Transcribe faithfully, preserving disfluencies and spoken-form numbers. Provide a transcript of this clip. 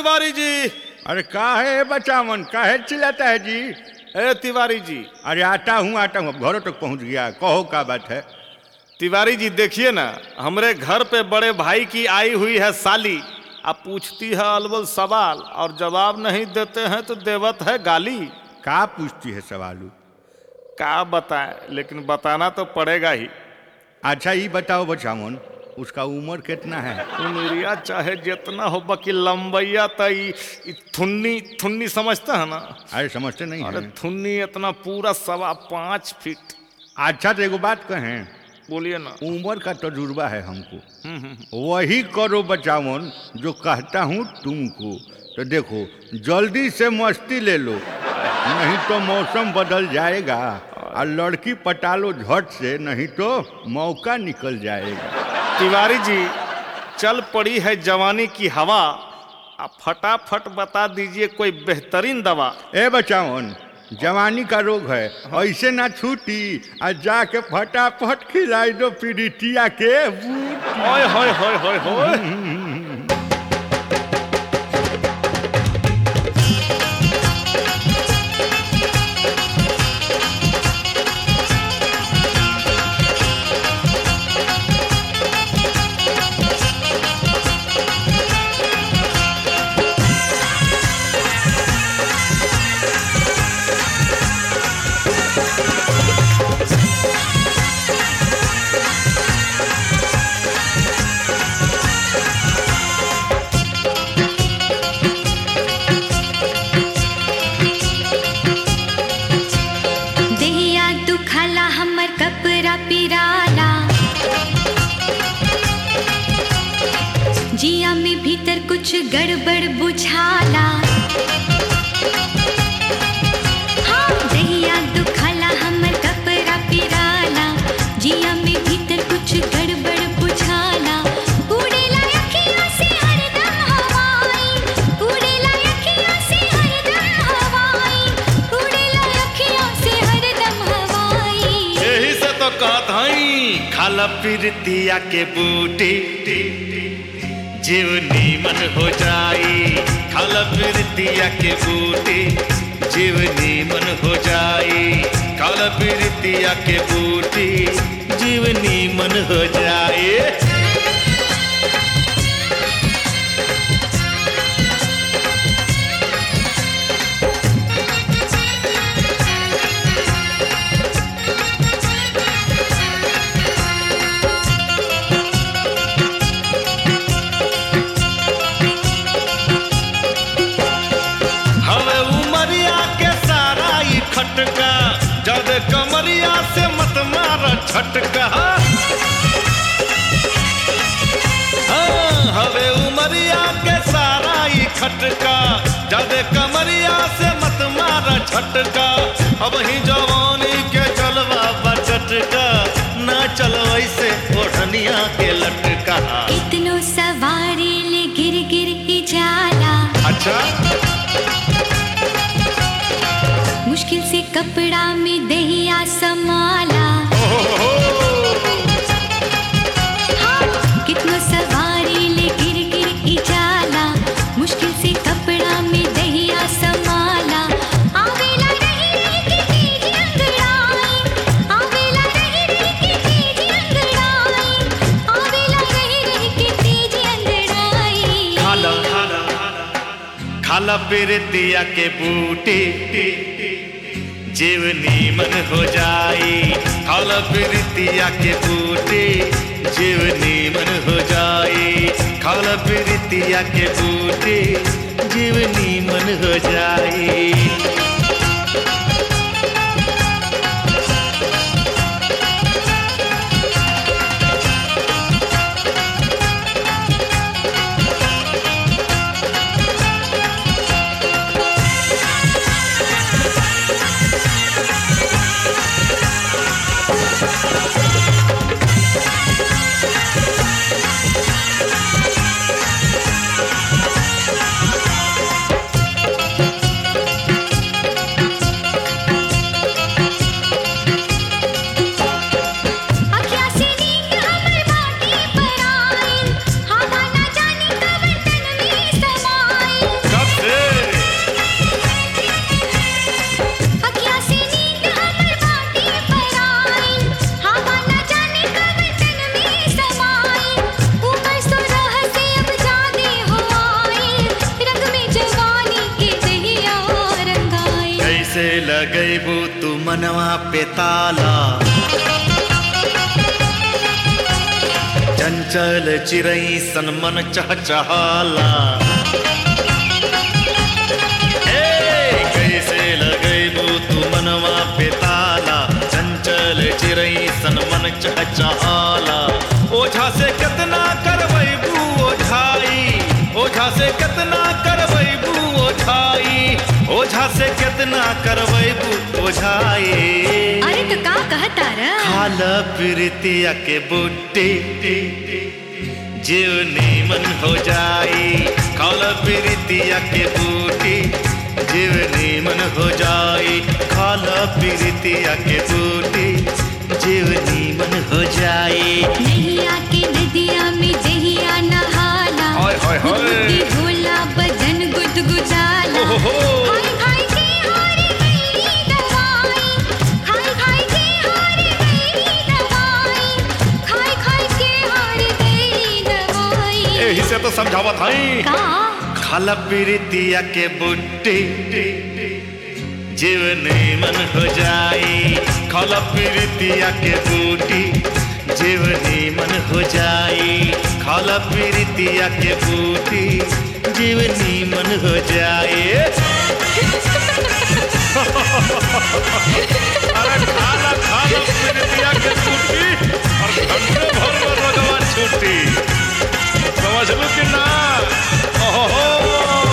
तिवारी जी। अरे का है बचावन, काहे चिल्लाता है जी? ए तिवारी जी। अरे आता हूँ आता हूँ, घरों तक पहुँच गया। कहो क्या बात है? तिवारी जी देखिए ना, हमरे घर पे बड़े भाई की आई हुई है साली। अब पूछती है अलबल सवाल और जवाब नहीं देते हैं तो देवत है गाली। का पूछती है सवालू? क्या बताएं, लेकिन बताना तो पड़ेगा ही। अच्छा ये बताओ बचावन, उसका उम्र कितना है? उमरिया चाहे जितना हो, बाकी लंबैया तई थुन्नी थुन्नी समझता है ना? अरे समझते नहीं अरे है। थुन्नी इतना पूरा सवा पाँच फीट। अच्छा तो एगो बात कहें, बोलिए ना। उम्र का तजुर्बा है हमको, हम्म हम्म। वही करो बचावन जो कहता हूँ तुमको। तो देखो जल्दी से मस्ती ले लो, नहीं तो मौसम बदल जाएगा, और लड़की पटा लो झट से, नहीं तो मौका निकल जाएगा। तिवारी जी चल पड़ी है जवानी की हवा, आप फटाफट बता दीजिए कोई बेहतरीन दवा। ए बचावन, जवानी का रोग है, ऐसे ना छूटी, और जाके फटाफट खिलाई दो पीड़ितिया के बूटी। ओए होए होए होए होए। जिया में भीतर कुछ गड़बड़ बुझाला, हाँ दहिया दुखाला हमर कपड़ा पिराला। जिया में भीतर कुछ गड़बड़ बुझाला, उड़ेला अखियाँ से हरदम हवाई, उड़ेला अखियाँ से हरदम हवाई, उड़ेला अखियाँ से हरदम हवाई। यही से तो कहत हई खाला पिरतिया के बूटी, जीव नीमन हो जाई। खाला पिरतिया के बूटी, जीव नीमन हो जाई। खाला पिरतिया के बूटी, जीव नीमन हो जाई। खटका जब कमरिया से मत मार छटका, हाँ हवे उमरिया के सारा ही खटका, जब कमरिया से मत मार छटका। अब ही जवानी के चलवा बचटका, ना चलो ऐसे ओढ़निया के लटका। इतनो सवारी ले गिर गिर ही जाला, अच्छा मुश्किल से कपड़ा में दहिया समाला। हाँ कितनो सवारी ले गिर गिर ही जाला, मुश्किल से कपड़ा में दहिया समाला। आवेला रही रही के तेजी अंगड़ाई, आवेला रही रही के तेजी अंगड़ाई, आवेला रही रही के तेजी अंगड़ाई। खाला खाला खाला पिरतिया के बूटी, जीव नीमन हो जाई। खाला पिरतिया के बूटी, जीव नीमन हो जाई। खाला पिरतिया के बूटी, जीव नीमन हो जाई। कैसे लगैबू तू मनवा पे ताला, चंचल चिरई सन मन चहचहाला। ए कैसे लगैबू तू मनवा पे ताला, चंचल चिरई सन मन चहचहाला। ओझा से कितना करवैबू ओझाई, ओझा से कितना करवैबू ओझाई, ओझा से कितना करवैबू ओझाई। अरे तो का कहता रा? खाल प्रीतिया के बूटी जीवनी मन हो जाई, खाल प्रीतिया के बूटी जीवनी मन हो जाई, खाल प्रीतिया के बूटी जीवनी मन हो जाई। नैया के नदिया में जहिया नहाला, हाय हाय हाय। गुदगुदी होला बदन गुदगुदाला। ओहो। खाई खाई के हार गई दवाई, खाई खाई के हार गई दवाई, खाई खाई के हार गई दवाई। एही से तो समझावत हई। का? खाला प्रीतिया के बूटी जीवनी मन हो जाई, खाला प्रीतिया के बूटी जीवनी मन हो जाई, खाला प्रीतिया के बूटी जीवनी मन हो जाए। अरे खाला खाला प्रीतिया के बूटी और घंटों भर में रोजवा छुट्टी, समझ लो कि ना? ओहो